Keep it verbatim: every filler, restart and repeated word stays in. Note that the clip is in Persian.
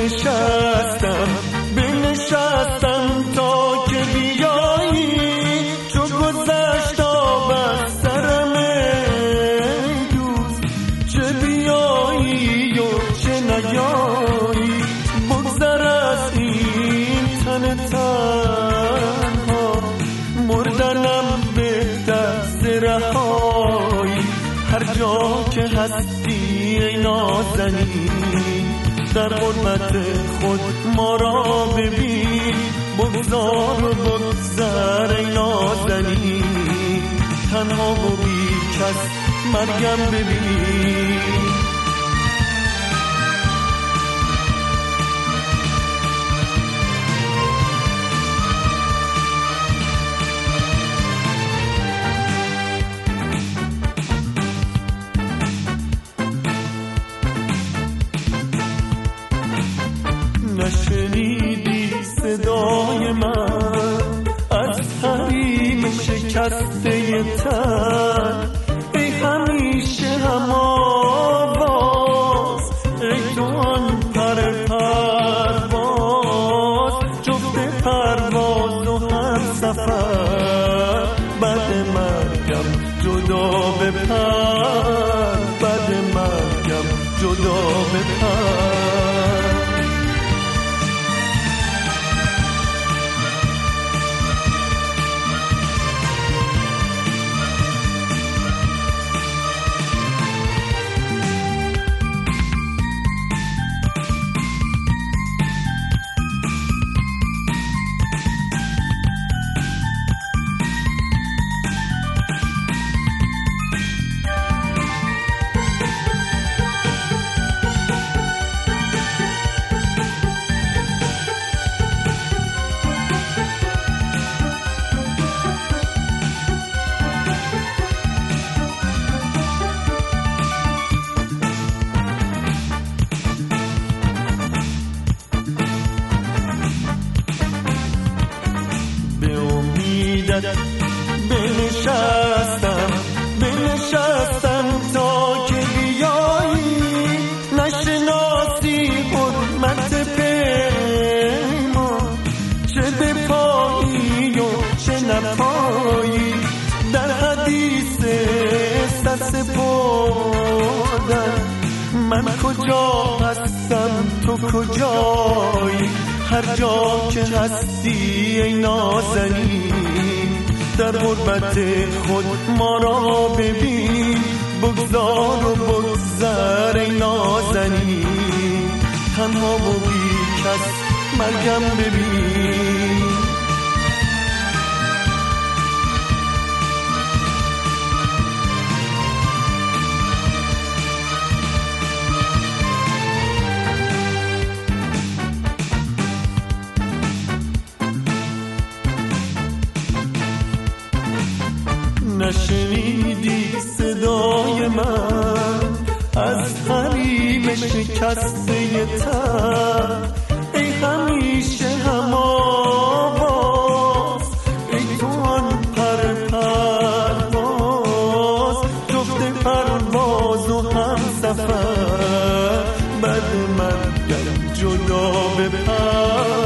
بنشستم بنشستم تا که بیایی، چو گذشت آب از سرم دوست، چه بیایی و چه نیایی، بگذر از این تن تنها، مردنم بهتر ز رهایی. هر جا که هستی ای نازنین، در غربت خود ما را ببین، بگذار و بگذر ای نازنین، تنها و بی کس مرگم ببین. نشنیدی صدای من از حریم شکسته تن، ای همیشه هم آواز، ای تو آن پر پرواز، جفت پرواز و هم سفر، بعد مرگم جدا بپر، بعد مرگم جدا بپر. بنشستم بنشستم تا که بیایی، نشناسی حرمت پیمان، چه بپایی و چه نپایی، در حدیث سپردن من کجا هستم تو کجایی. هر جا که هستی ای نازنین، در غربت خود ما را ببین، بگذار و بگذر ای نازنین، تنها و بی کس مرگم ببین. نشنیدی صدای من از حریم شکسته تن، ای همیشه هم آواز، ای تو آن پر پرواز، جفت پرواز و هم سفر، بعد مرگم جدا بپر.